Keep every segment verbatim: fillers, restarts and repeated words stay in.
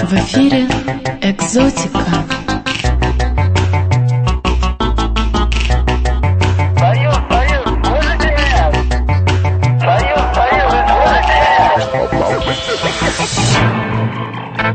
В эфире «Экзотика». Союз, Союз, слышите меня? Союз, Союз, слышите меня?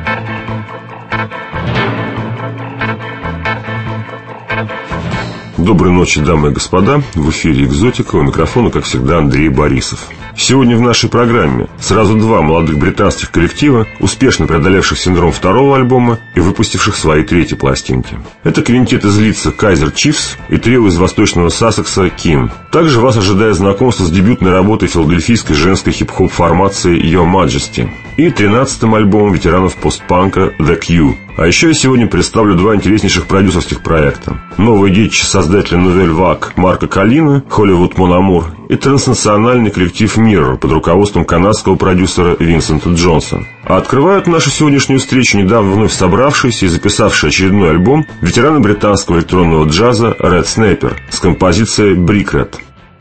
Доброй ночи, дамы и господа. В эфире «Экзотика», у микрофона, как всегда, Андрей Борисов. Сегодня в нашей программе сразу два молодых британских коллектива, успешно преодолевших синдром второго альбома и выпустивших свои третьи пластинки. Это квинтет из Лидса Kaiser Chiefs и трио из восточного Сассекса Kin. Также вас ожидает знакомство с дебютной работой филадельфийской женской хип-хоп формации Your Majesty и тринадцатым альбомом ветеранов постпанка The Q. А еще я сегодня представлю два интереснейших продюсерских проекта. Новое детище создателя Nouvelle Vague Марка Коллина, Hollywood Mon Amour, и транснациональный коллектив Mirror под руководством канадского продюсера Винсента Джонса. А открывают нашу сегодняшнюю встречу недавно вновь собравшиеся и записавшие очередной альбом ветераны британского электронного джаза Red Sniper с композицией Brick Red.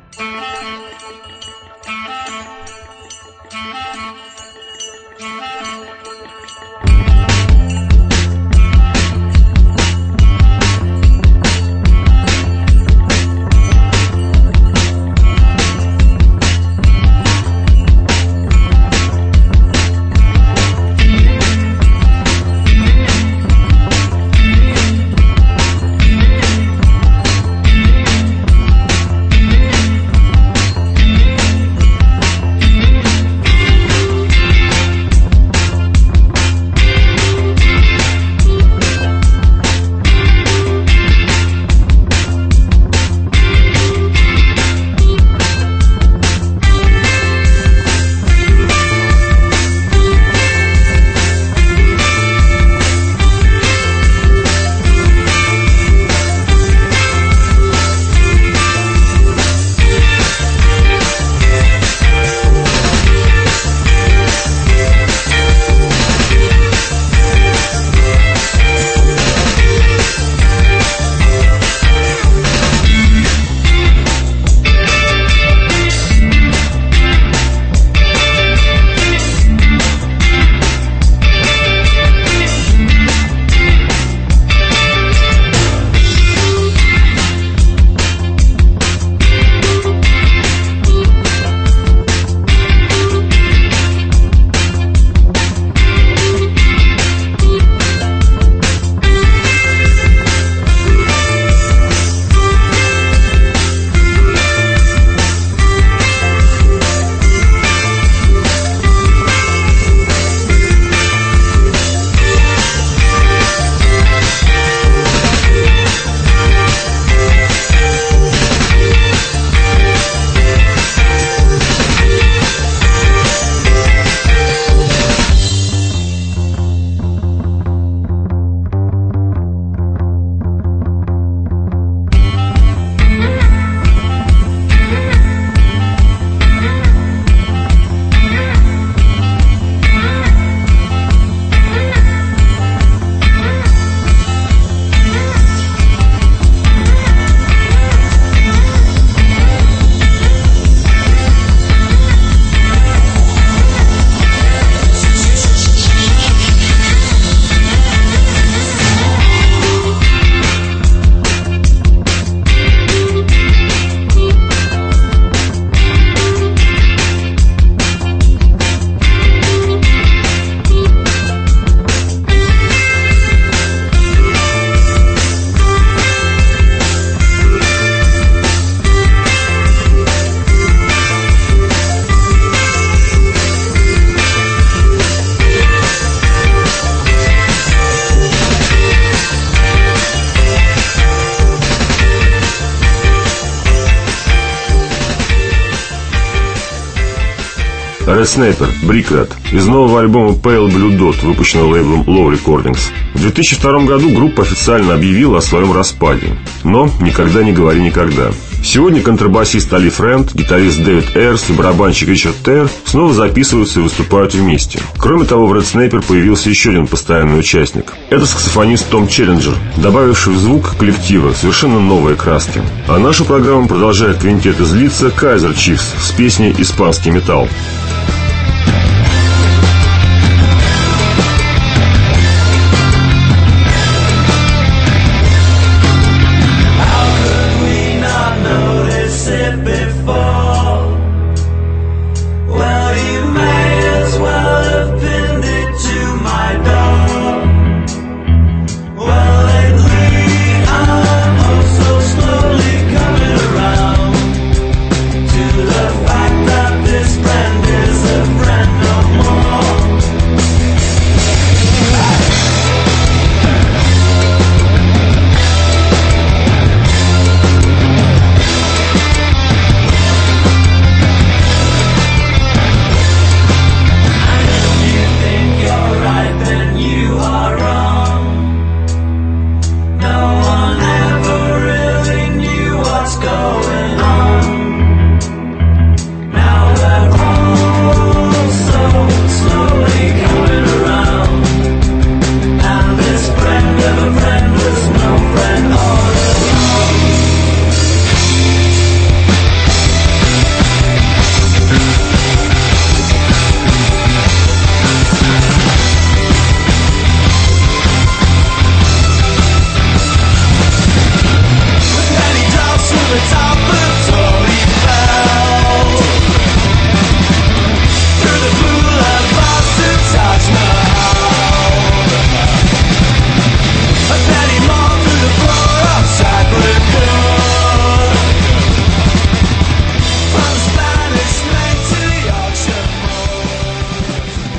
Red Sniper, Brick Red, из нового альбома Pale Blue Dot, выпущенного лейблом Low Recordings. В две тысячи втором году группа официально объявила о своем распаде. Но никогда не говори никогда. Сегодня контрабасист Али Френд, гитарист Дэвид Эйрс и барабанщик Ричард Тейр снова записываются и выступают вместе. Кроме того, в Red Sniper появился еще один постоянный участник. Это саксофонист Том Челленджер, добавивший в звук коллектива совершенно новые краски. А нашу программу продолжает квинтет из Лидса Kaiser Chiefs с песней «Испанский металл».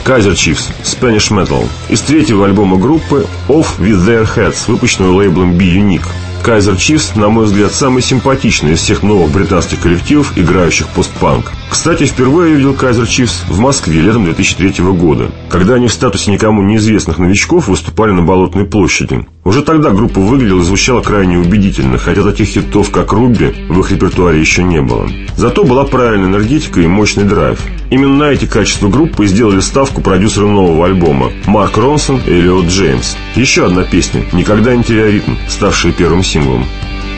Kaiser Chiefs, Spanish Metal. Из третьего альбома группы Off With Their Heads, выпущенного лейблом B-Unique. Kaiser Chiefs, на мой взгляд, самый симпатичный из всех новых британских коллективов, играющих постпанк. Кстати, впервые я видел Kaiser Chiefs в Москве летом две тысячи третьего года, когда они в статусе никому неизвестных новичков выступали на Болотной площади. Уже тогда группа выглядела и звучала крайне убедительно, хотя таких хитов, как «Руби», в их репертуаре еще не было. Зато была правильная энергетика и мощный драйв. Именно на эти качества группы и сделали ставку продюсеры нового альбома Марк Ронсон и Эллиот Джеймс. Еще одна песня «Никогда не теряй ритм», ставшая первым синглом.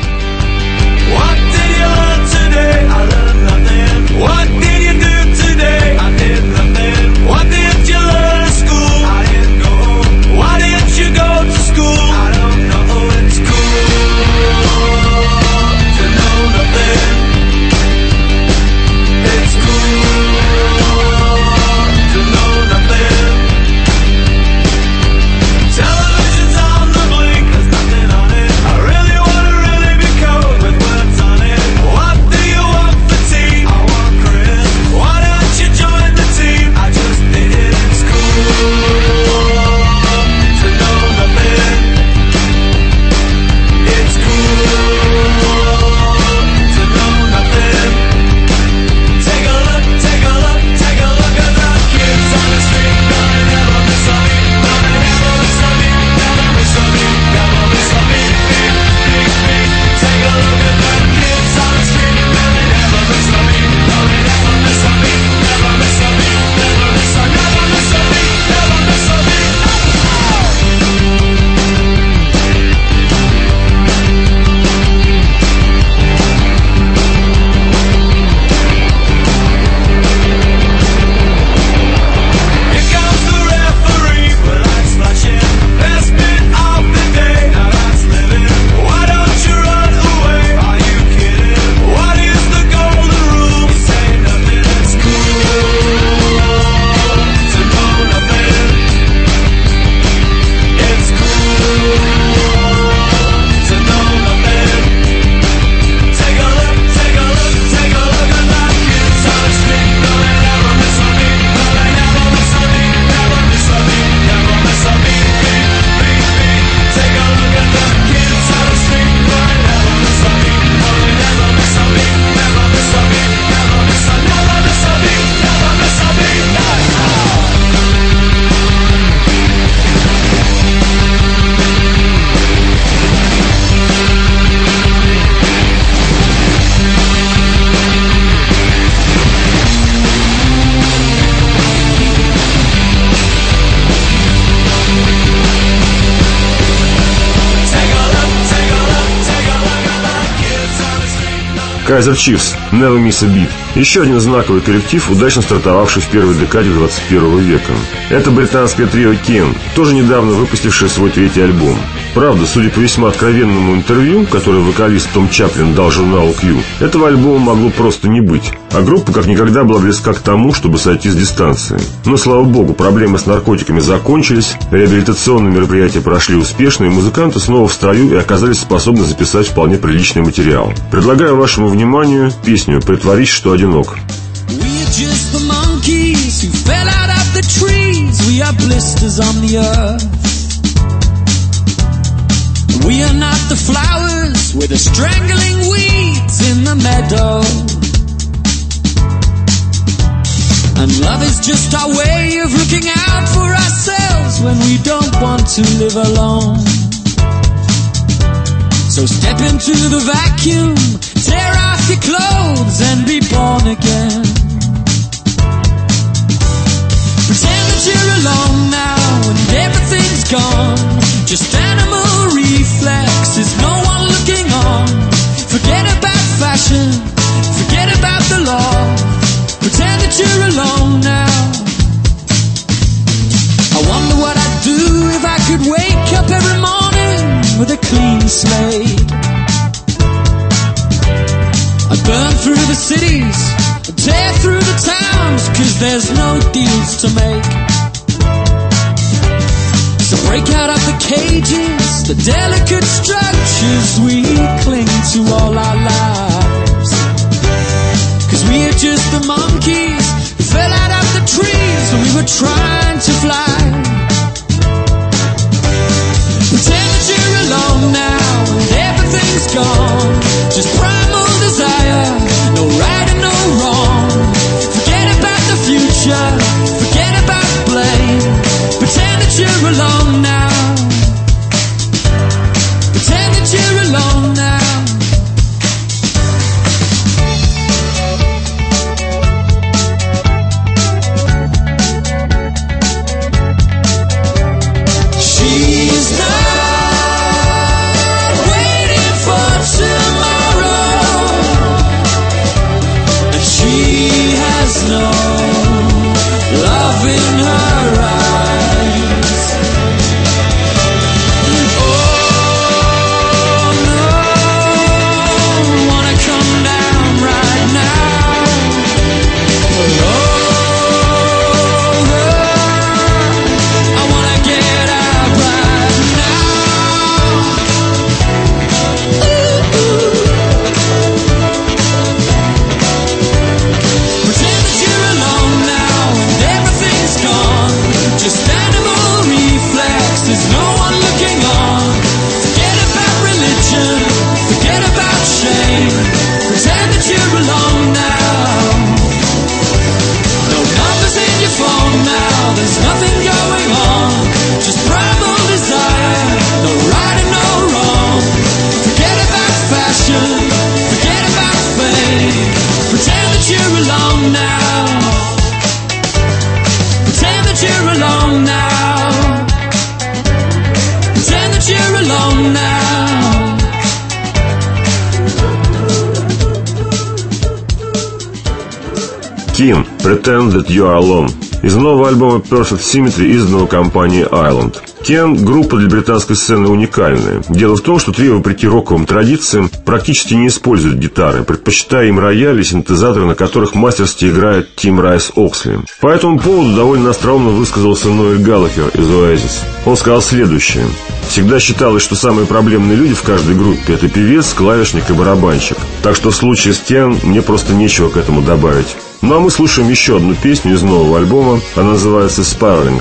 Kaiser Chiefs, Never Miss a Beat. Еще один знаковый коллектив, удачно стартовавший в первой декаде двадцать первого века. Это британское трио Кен, тоже недавно выпустившее свой третий альбом. Правда, судя по весьма откровенному интервью, которое вокалист Том Чаплин дал журналу Q, этого альбома могло просто не быть. А группа как никогда была близка к тому, чтобы сойти с дистанции. Но, слава богу, проблемы с наркотиками закончились, реабилитационные мероприятия прошли успешно, и музыканты снова в строю и оказались способны записать вполне приличный материал. Предлагаю вашему вниманию песню «Притворись, что одинок». We are not the flowers, we're the strangling weeds in the meadow. And love is just our way of looking out for ourselves when we don't want to live alone. So step into the vacuum, tear off your clothes and be born again. Pretend that you're alone now and everything's gone. Just animal reflexes, no one looking on. Forget about fashion, forget about the law. Pretend that you're alone now. I wonder what I'd do if I could wake up every morning with a clean slate. I'd burn through the cities, I'd tear through the towns, 'cause there's no deals to make. So break out of the cages, the delicate structures we cling to all our lives. 'Cause we are just the monkeys who fell out of the trees when we were trying to fly. Pretend that you're alone now and everything's gone. Just primal desire, no right and no wrong. Forget about the future, forget about blame. Pretend that you're alone now. Pretend that you're alone now. Kin, Pretend That You Are Alone, из нового альбома Perfect Symmetry, изданного компанией Island. Kin — группа для британской сцены уникальная. Дело в том, что трио, вопреки роковым традициям, практически не использует гитары, предпочитая им рояли и синтезаторы, на которых мастерски играет Тим Райс Оксли. По этому поводу довольно остроумно высказался Ноэль Галлахер из Oasis. Он сказал следующее: «Всегда считалось, что самые проблемные люди в каждой группе — это певец, клавишник и барабанщик. Так что в случае с Kin мне просто нечего к этому добавить». Ну а мы слушаем еще одну песню из нового альбома. Она называется «Spiraling».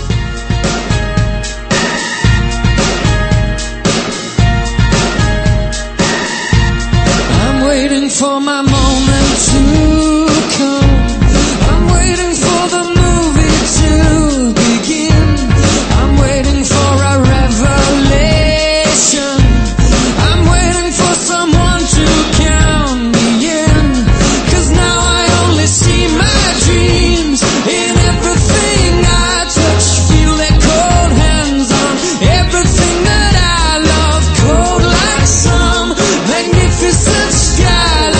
For my moment to come, I'm waiting for the movie to begin. I'm waiting for a revelation. I'm waiting for someone to count me in. 'Cause now I only see my dreams in everything I touch. Feel their cold hands on everything that I love. Cold like some magnificent sky.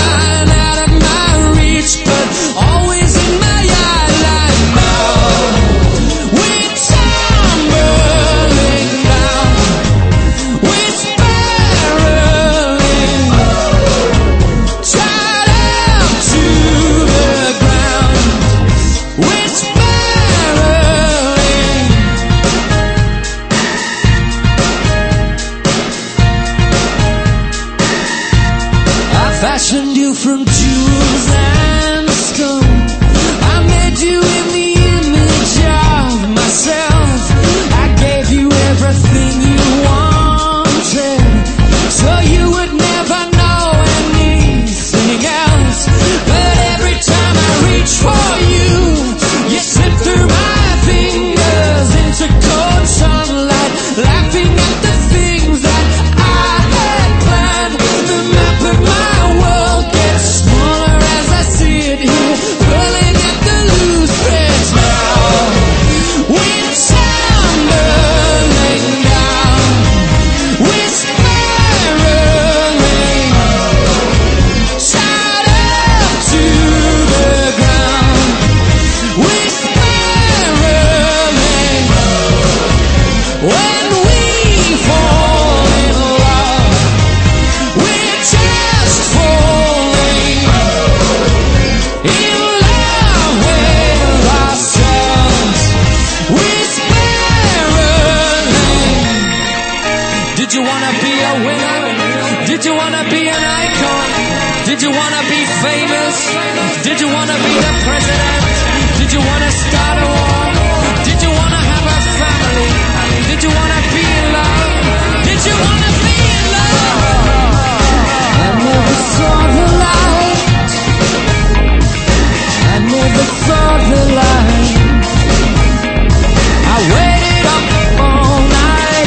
Fashioned you from jewels and stone. I made you in the image of myself. I gave you everything you wanted, so you would never know anything else. But every time I reach for you, you slip through my fingers into cold sunlight, laughing at the things that I had planned. The map of my world gets smaller as I sit here, pulling at the loose threads now. We're tumbling down, we're spiraling, shot up to the ground. We're spiraling. When we fall in love, we're just falling in love with ourselves. We're spiraling. Did you wanna be a winner? Did you wanna be an icon? Did you wanna be famous? Did you wanna be the president? Did you wanna start a war? Did you wanna have a family? Did you wanna be in love? Did you wanna be in love? I never saw the light. I never saw the light. I waited up all night.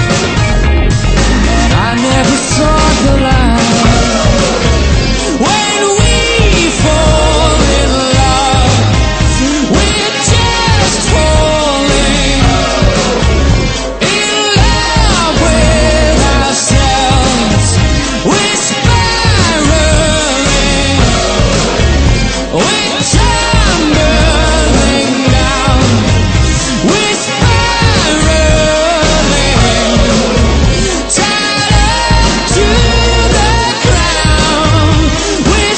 I never saw the light. When we fall in love, we're just falling in love with ourselves. We're spiraling, we're tumbling down. We're spiraling, tied up to the ground. We're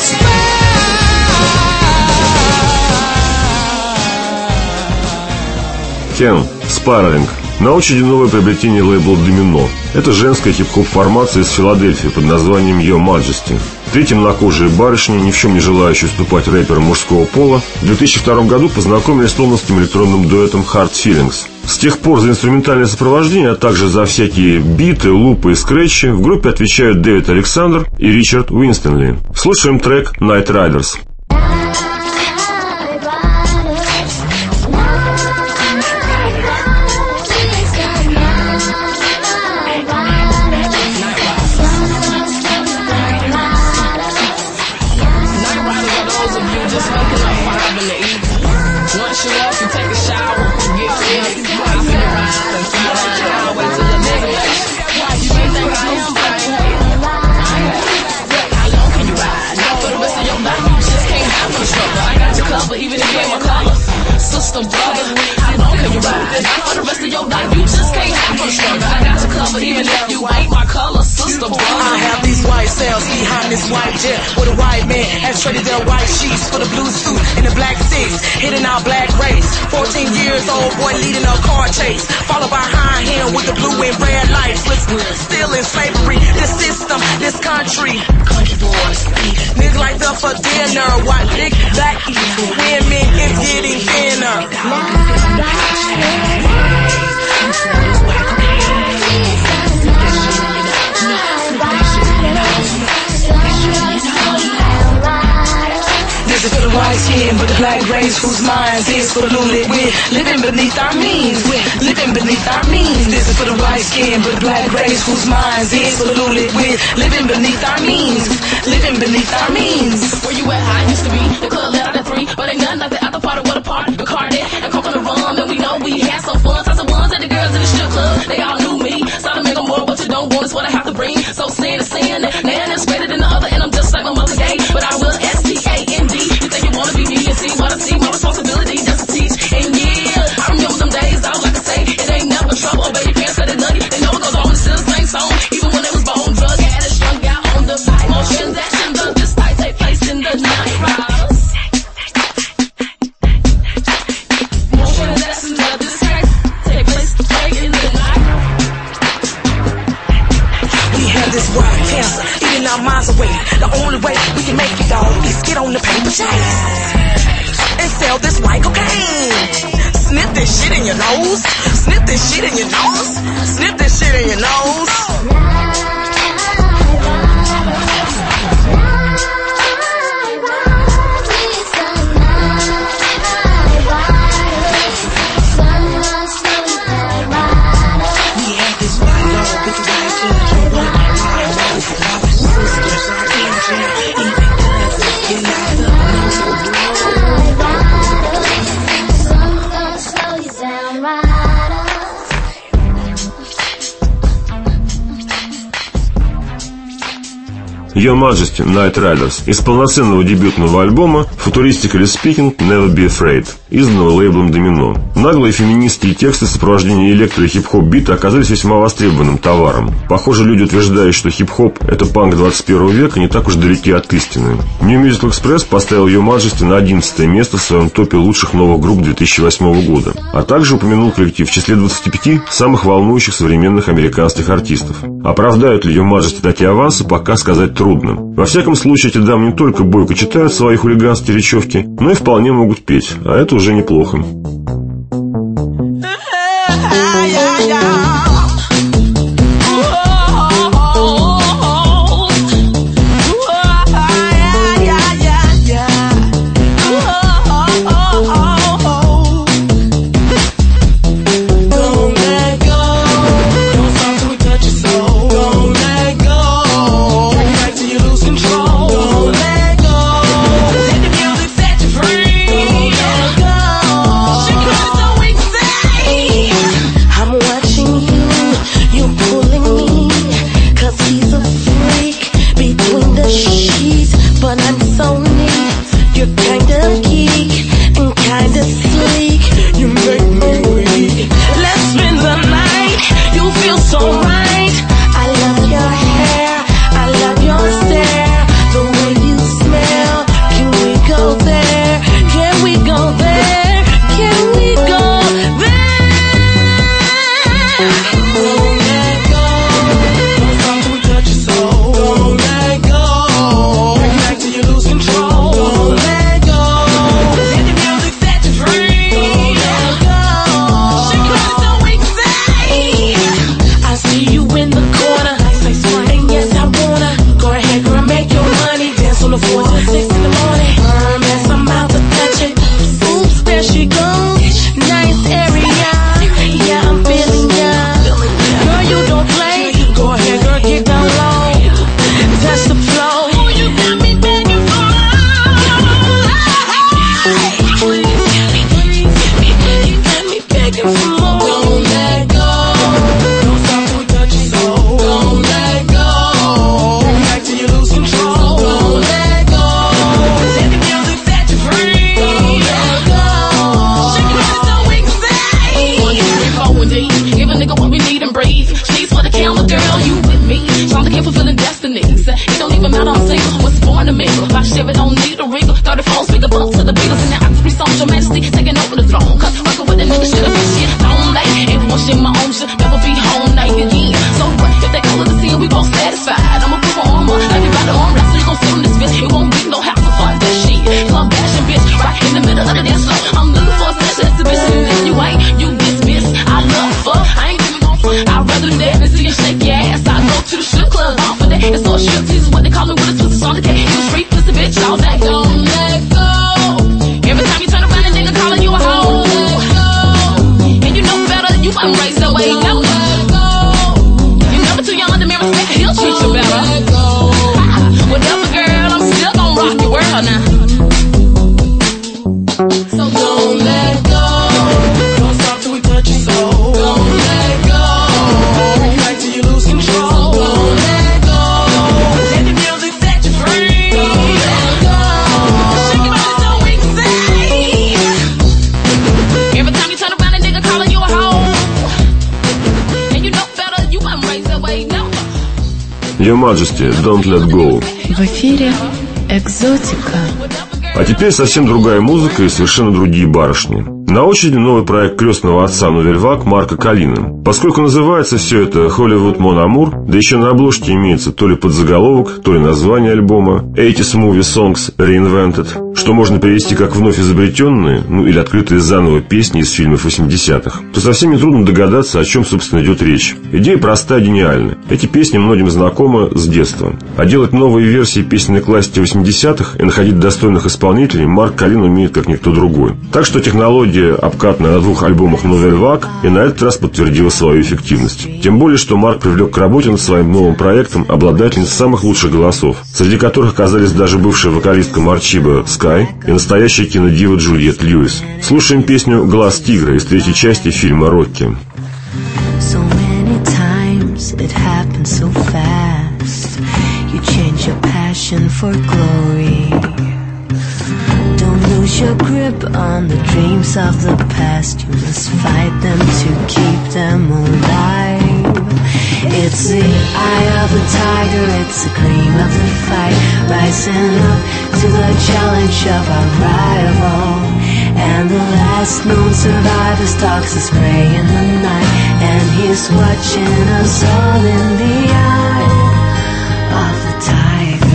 spiraling. Кен, Spiraling. На очереди новое приобретение лейбла Domino. Это женская хип-хоп формация из Филадельфии под названием Your Majesty. Три темнокожие барышни, ни в чем не желающие уступать рэперам мужского пола, в две тысячи втором году познакомились с лондонским электронным дуэтом Hard Feelings. С тех пор за инструментальное сопровождение, а также за всякие биты, лупы и скретчи в группе отвечают Дэвид Александр и Ричард Уинстонли. Слушаем трек Night Riders. I have these white cells behind this white jet with a white man has traded their white sheets for the blue suit and the black six, hitting our black race. Fourteen years old boy leading a car chase, followed behind him with the blue and red lights. Still in slavery, this system, this country. Country boys, niggas like the for dinner, white big black women is getting thinner. This is for the white skin, but the black race whose minds is for the lulu with living beneath our means, with living beneath our means. This is for the white skin, but the black race whose minds is for the lulu with living beneath our means, living beneath our means. Where you at? I used to be the club let out at three, but ain't nothing like the after party with a party. Bacardi and coke on the rum, and we know we had some fun. Tons of ones at the girls in the strip club, they all knew me. Started making more, what you don't want is what I have to bring. So sin is sin, and man is greater than the other, and I'm just like my mother gay, but I will S T A N D. You think you wanna be me and see what I see? My responsibility just to teach. And yeah, I remember them days. All I can say, it ain't never trouble. Baby parents said it nutty. They know it goes on. It's still the same song, even when it was bone drug. Had it strung out on the pipe. More transactions of this type take place in the night riders. More transactions of this type take place in the night. We have this wild cancer eating our minds away. The only way we can make it all is get on the paper chase and sell this white cocaine. Sniff this shit in your nose. Sniff this shit in your nose. Sniff this shit in your nose. Your Majesty, Night Riders, из полноценного дебютного альбома Futuristically Speaking, Never Be Afraid, изданного лейблом Domino. Наглые феминистские тексты сопровождения электро- и хип-хоп бита оказались весьма востребованным товаром. Похоже, люди, утверждающие, что хип-хоп — это панк двадцать первого века, не так уж далеки от истины. New Musical Express поставил Your Majesty на одиннадцатое место в своем топе лучших новых групп две тысячи восьмого года, а также упомянул коллектив в числе двадцати пяти самых волнующих современных американских артистов. Оправдают ли Your Majesty такие авансы, пока сказать трудно. трудно. Во всяком случае, эти дамы не только бойко читают свои хулиганские речевки, но и вполне могут петь, а это уже неплохо. Your Majesty, Don't Let Go. В эфире «Экзотика». А теперь совсем другая музыка и совершенно другие барышни. На очереди новый проект крестного отца Новельвак Марка Калины. Поскольку называется все это «Hollywood Mon Amour», да еще на обложке имеется то ли подзаголовок, то ли название альбома «eighties Movie Songs Reinvented», что можно перевести как «вновь изобретенные», ну или «открытые заново песни из фильмов восьмидесятых», то совсем нетрудно догадаться, о чем, собственно, идет речь. Идея проста и гениальна. Эти песни многим знакомы с детства. А делать новые версии песенной классики восьмидесятых и находить достойных исполнителей Марк Калин умеет как никто другой. Так что технология, обкатанная на двух альбомах Новельвак, и на этот раз подтвердила свою эффективность. Тем более, что Марк привлек к работе над своим новым проектом обладательниц самых лучших голосов, среди которых оказались даже бывшая вокалистка Марчиба Скай и настоящая кинодива Джульетт Льюис. Слушаем песню «Глаз тигра» из третьей части фильма «Рокки». So many times it happens so fast. You change your passion for glory. Don't lose your grip on the dreams of the past. You must fight them to keep them alive. It's the eye of the tiger, it's the cream of the fight, rising up to the challenge of our rival. And the last known survivor stalks his prey in the night, and he's watching us all in the eye of the tiger.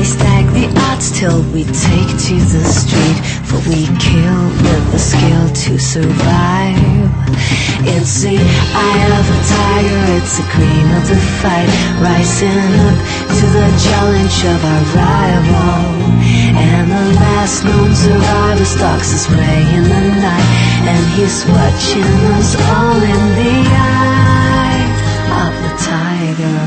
stack the odds till we take to the street, for we kill with the skill to survive. It's the eye of a tiger, it's the cream of the fight, rising up to the challenge of our rival. And the last known survivor stalks his prey in the night, and he's watching us all in the eye of the tiger.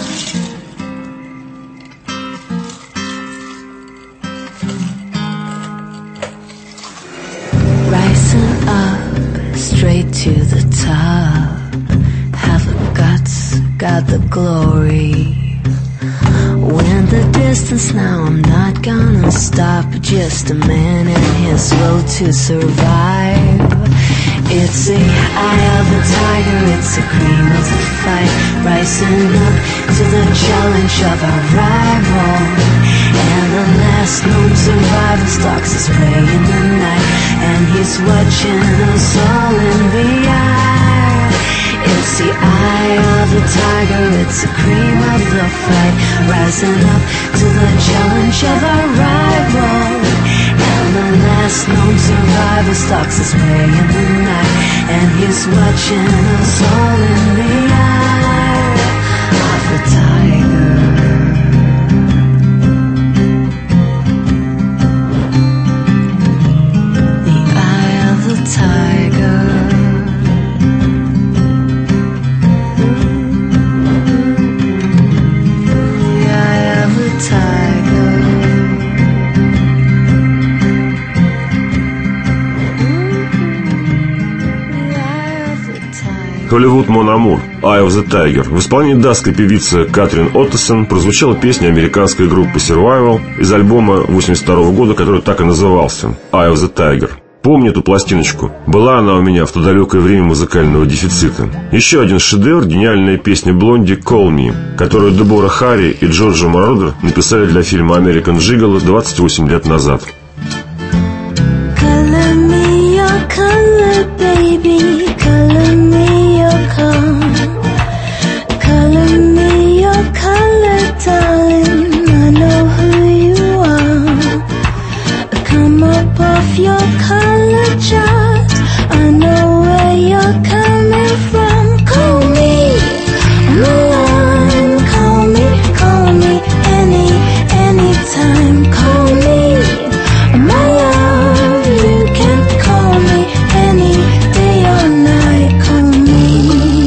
Rising up straight to the top, have the guts, got the glory. When the distance now, I'm not gonna stop. Just a man and his road to survive. It's the eye of the tiger, it's the cream of the fight, rising up to the challenge of our rival. And the last known survivor stalks his prey in the night, and he's watching us all in the eye. It's the eye of the tiger, it's the cream of the fight, rising up to the challenge of our rival. And the last known survivor stalks his prey in the night, and he's watching us all in the eye of the tiger. The eye of the tiger. Hollywood Mon Amour, Eye of the Tiger. В исполнении датской певицы Катрин Оттесон прозвучала песня американской группы Survival из альбома восемьдесят второго года, который так и назывался Eye of the Tiger. Помню эту пластиночку. Была она у меня в то далекое время музыкального дефицита. Еще один шедевр — гениальная песня Блонди «Call Me», которую Дебора Харри и Джорджо Мородер написали для фильма «American Gigolo» двадцать восемь лет назад. Color me your color, baby. Color me your color. Color me your color, darling. I know who you are. Come up off your color chart. I know where you're coming from. Call me, Milan. Call me, call me any, anytime. Call me, my love. You can call me any day or night. Call me.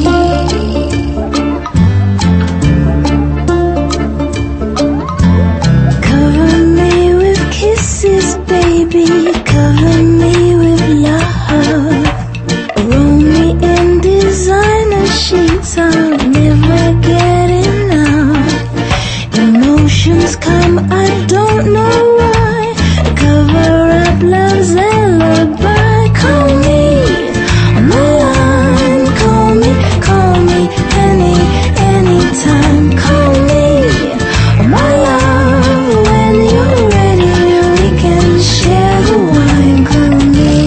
Cover me with kisses, baby. Cover me with love. Roll me in designer sheets. I'll never get enough. Emotions come, I don't know why. Cover up love's alibi. Call me, Milan. Call me, call me any, anytime. Call me, my love. When you're ready, we can share the wine. Call me.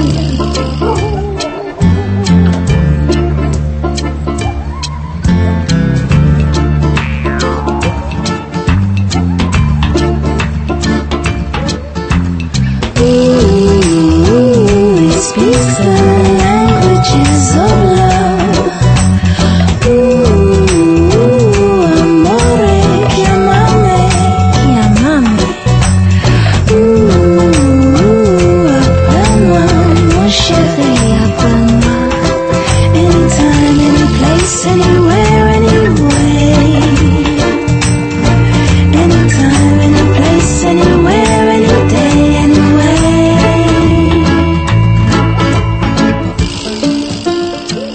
Ooh, it speaks the languages of love. Ooh, amore, chiamame, chiamame. Ooh, appelle-moi, mon chéri, appelle-moi. Anytime, any place, anywhere, anyway. Anytime, any place, anywhere, any day, anyway.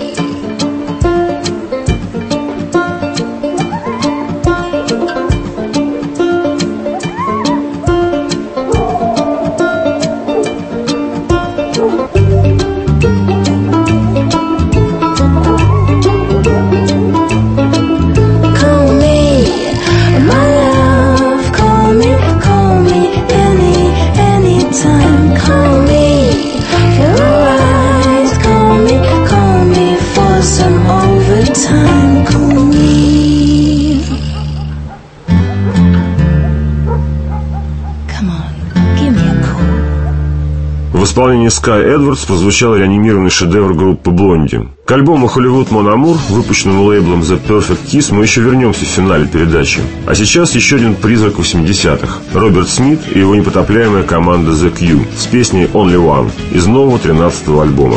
В исполнении Скай Эдвардс прозвучал реанимированный шедевр группы Блонди. К альбому «Hollywood Mon Amour», выпущенному лейблом The Perfect Kiss, мы еще вернемся в финале передачи. А сейчас еще один призрак восьмидесятых. Роберт Смит и его непотопляемая команда The Q с песней «Only One» из нового тринадцатого альбома.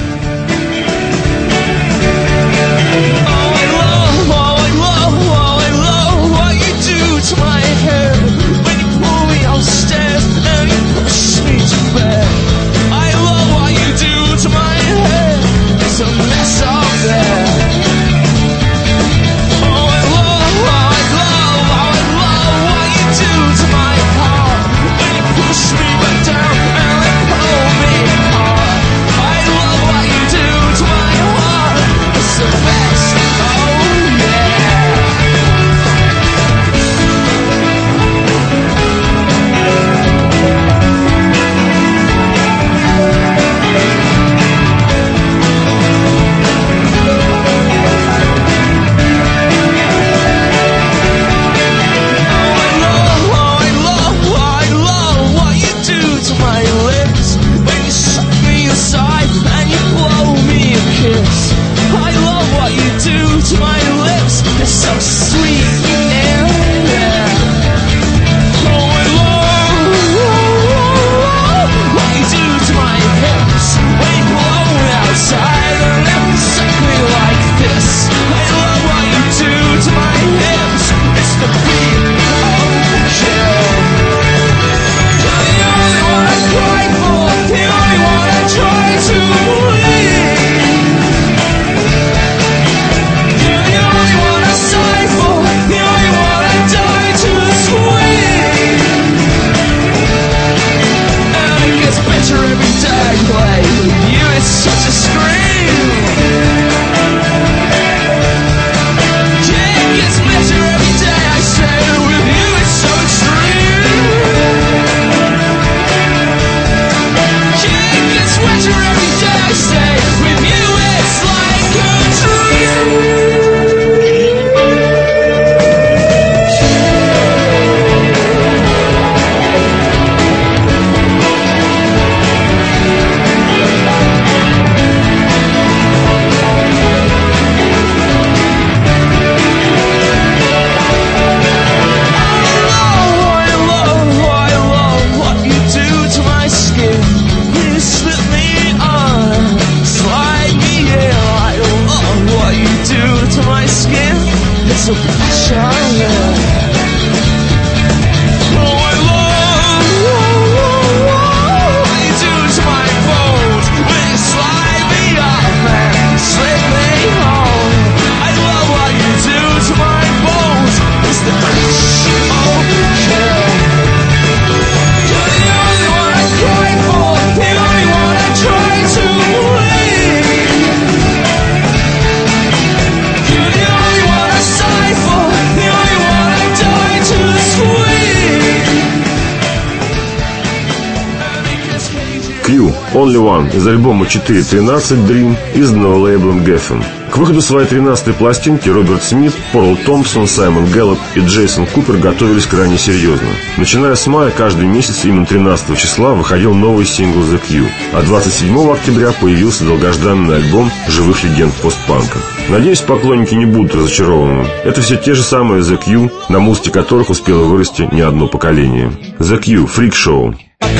Only One из альбома четыре тринадцать Dream, изданного лейблом Geffen. К выходу своей тринадцатой пластинки Роберт Смит, Пол Томпсон, Саймон Гэллоп и Джейсон Купер готовились крайне серьезно. Начиная с мая, каждый месяц именно тринадцатого числа выходил новый сингл The Q, а двадцать седьмого октября появился долгожданный альбом живых легенд постпанка. Надеюсь, поклонники не будут разочарованы. Это все те же самые The Q, на музыке которых успело вырасти не одно поколение. The Q, Freak Show.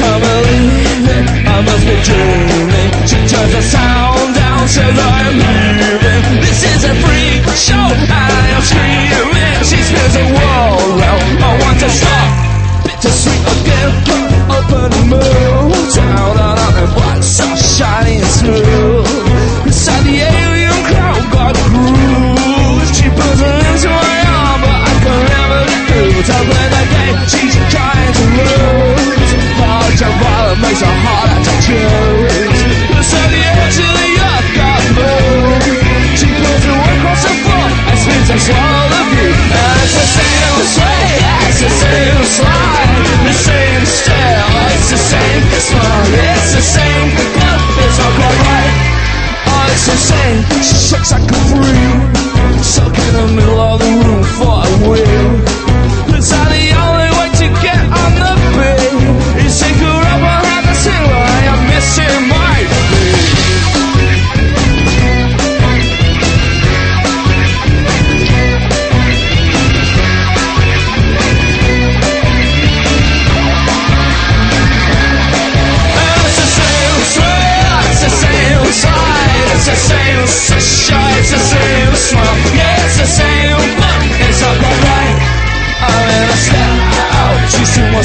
I must be dreaming. She turns the sound down, says I'm leaving. This is a freak show, I am screaming. She spins the world round, I want to stop. Bittersweet again, open and move. Down on up and black, so shiny and smooth. Inside the alien crowd, got a groove. She puts her into my arm, but I can never get through. To play the game, she's trying to lose. Large and violent makes her harder to choose. Inside the edge of the earth, got moved. She pulls her way across the floor and spins and swallows the view. And it's the same sway, it's the same slide, the same stare, it's the same smile, it's the same, but it's not quite right. Oh, it's the same, she shakes like a freak, stuck in the middle of the room for a wheel. Inside the only way to get on the beat is take her up and have a sing like a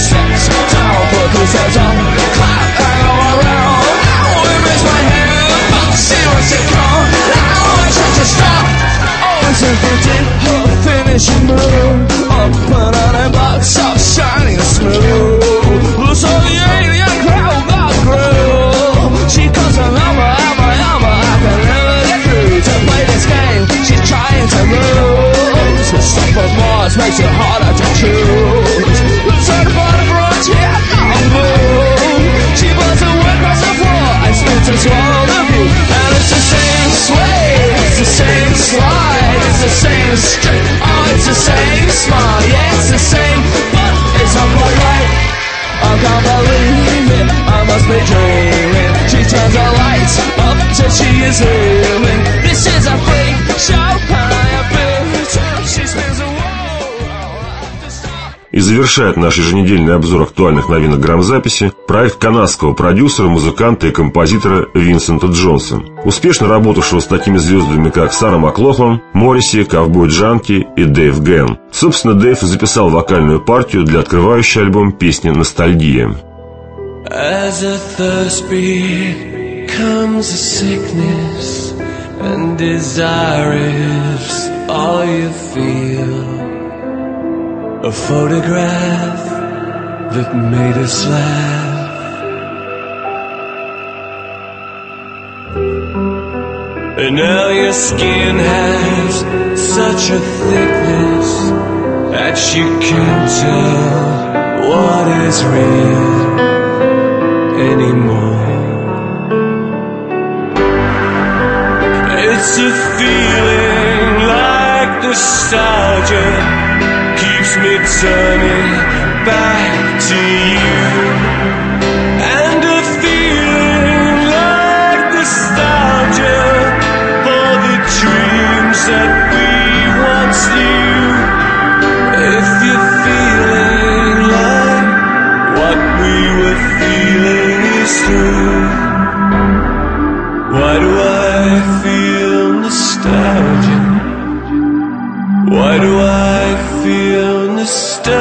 steps down, put those hands up, clap and go around. Now we raise my hand, but she wants to come. Now I try to stop. Always everything, her finishing move. Up and on a box of shining smooth. So the alien crowd got grew. She calls a lover, lover, lover. I can never get through to play this game. She's trying to lose. The stuff of Mars makes it harder to choose. Turn for the frontier, I'm blue. She burns away across the floor. I spit to swallow the view. And it's the same sway, it's the same slide, it's the same straight. Oh, it's the same smile, yeah, it's the same, but it's not quite right. I can't believe it, I must be dreaming. She turns the lights up till she is leaving. This is a freak show, and I have been. She spins a wall. И завершает наш еженедельный обзор актуальных новинок грамзаписи проект канадского продюсера, музыканта и композитора Винсента Джонса, успешно работавшего с такими звездами, как Сара Маклохлан, Морриси, Ковбой Джанки и Дэйв Гэн. Собственно, Дэйв записал вокальную партию для открывающей альбом песни «Ностальгия». As a thirst becomes a sickness, and desire is all you feel. A photograph that made us laugh, and now your skin has such a thickness that you can't tell what is real anymore. It's a feeling like nostalgia keeps me turning back to you, and a feeling like nostalgia for the dreams that we once knew. If you're feeling like what we were feeling is true, why do I feel nostalgia? Why do I feel nostalgia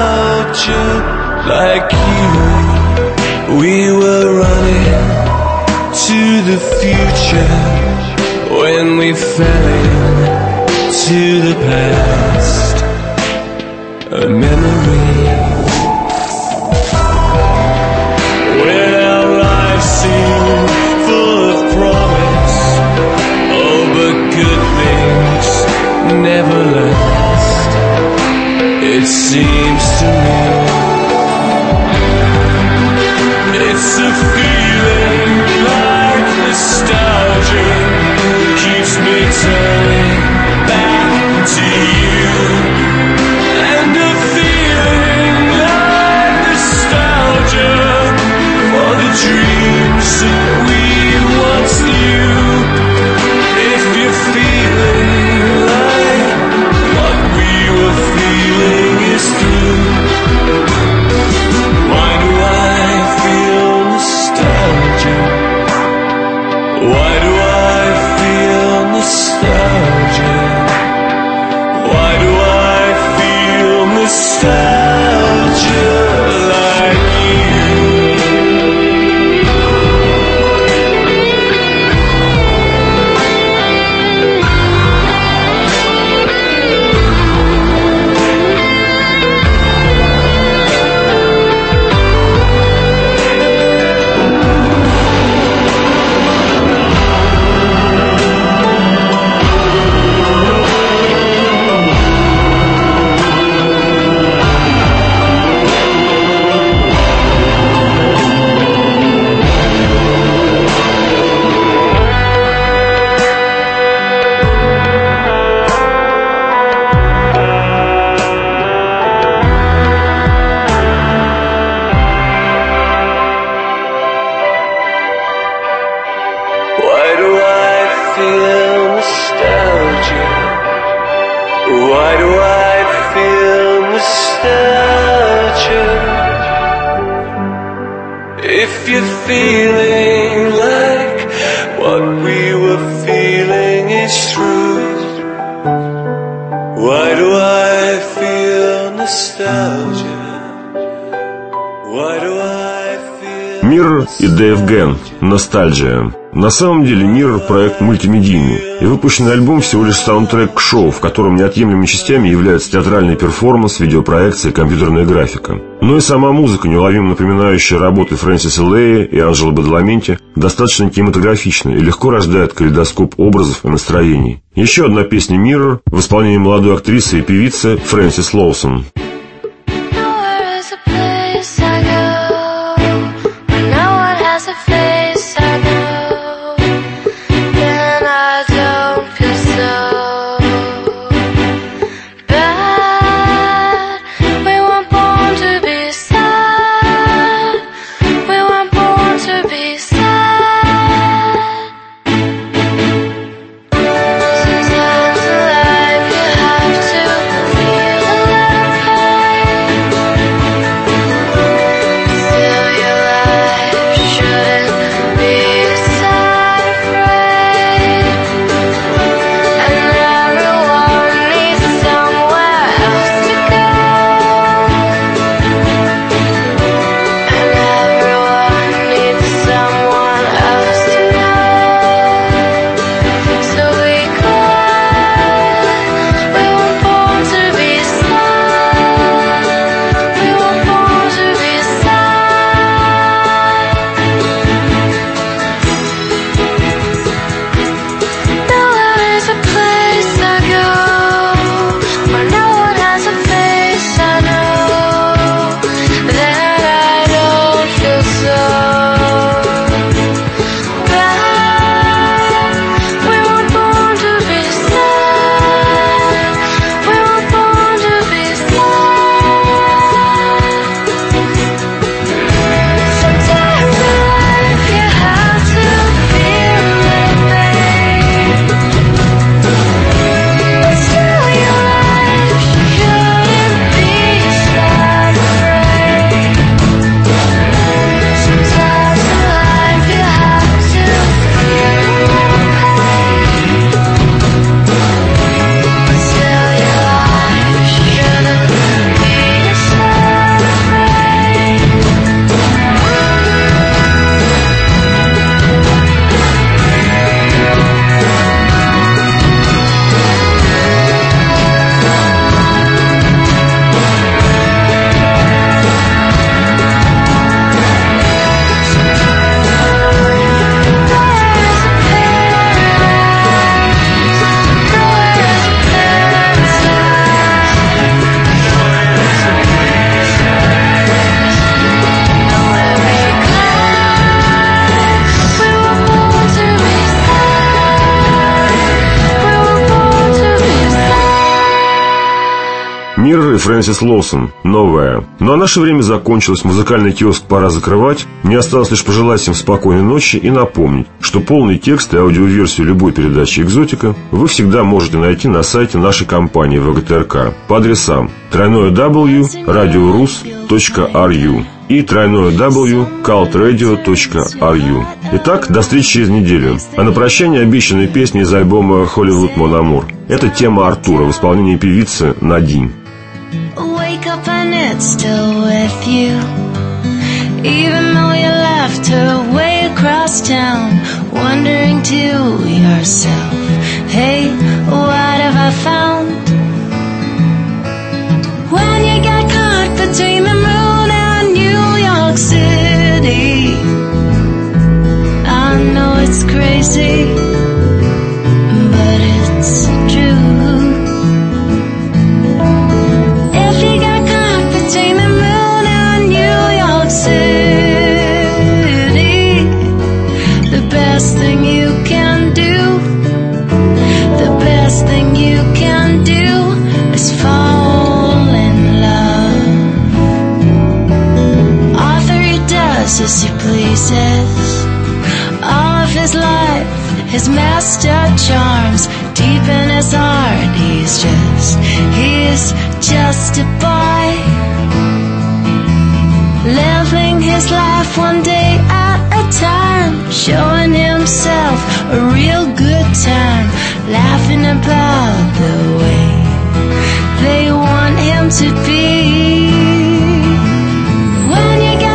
like you? We were running to the future when we fell into the past, a memory. When our lives seem full of promise, oh, but good things never last, it seems to me. It's a feeling like nostalgia keeps me turning back to you, and a feeling like nostalgia for the dreams that we once knew. If you're feeling like what we were feeling is through, why do I feel nostalgia? Why do I feel nostalgia? Why do I feel nostalgia like you? Why do I feel nostalgia? If you're feeling like what we were feeling is true, why do I feel nostalgia? Mirror и Дэйв Ген. Ностальджия. На самом деле Mirror — проект мультимедийный, и выпущенный альбом всего лишь саундтрек к шоу, в котором неотъемлемыми частями являются театральный перформанс, видеопроекция и компьютерная графика. Но и сама музыка, неуловимо напоминающая работы Фрэнсиса Лея и Анджело Бадаламенти, достаточно кинематографична и легко рождает калейдоскоп образов и настроений. Еще одна песня Mirror в исполнении молодой актрисы и певицы Фрэнсис Лоусон. Mirror и Фрэнсис Лоусон. Новая. Ну а наше время закончилось, музыкальный киоск пора закрывать. Мне осталось лишь пожелать всем спокойной ночи и напомнить, что полный текст и аудиоверсию любой передачи «Экзотика» вы всегда можете найти на сайте нашей компании вэ гэ тэ эр ка по адресам дабл-ю дабл-ю дабл-ю точка радиорус точка ар ю и дабл-ю дабл-ю дабл-ю точка калт радио точка ар ю. Итак, до встречи через неделю. А на прощание обещанные песни из альбома «Hollywood Mon Amour». Это тема Артура в исполнении певицы Надин. Wake up and it's still with you, even though you left her way across town, wondering to yourself, hey, what have I found? When you get caught between the moon and New York City, I know it's crazy, but it's true. As he pleases, all of his life, his master charms, deep in his heart, he's just, he's just a boy, living his life one day at a time, showing himself a real good time, laughing about the way they want him to be. When you get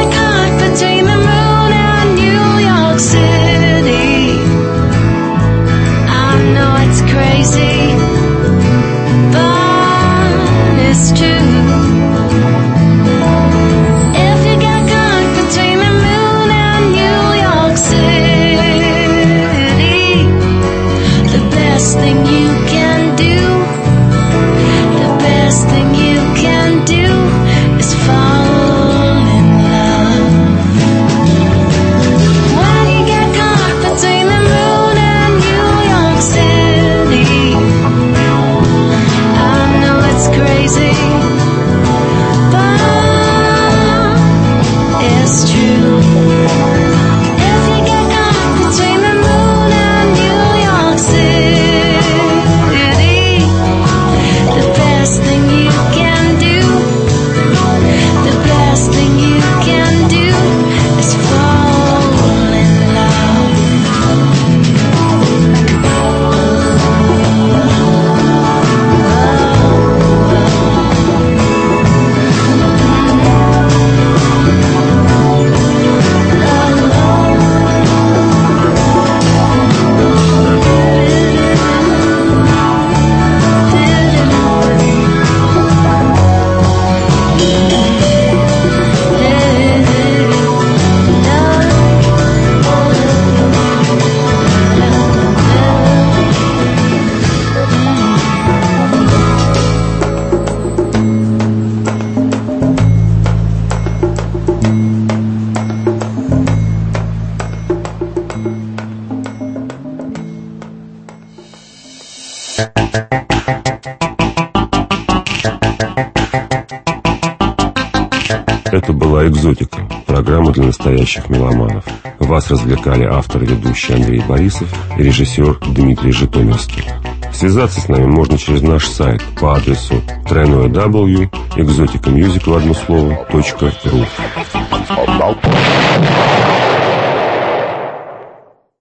Это была «Экзотика», программа для настоящих меломанов. Вас развлекали автор и ведущий Андрей Борисов и режиссер Дмитрий Житомирский. Связаться с нами можно через наш сайт по адресу дабл ю дабл ю дабл ю точка экзотика мьюзик в одно слово точка ру.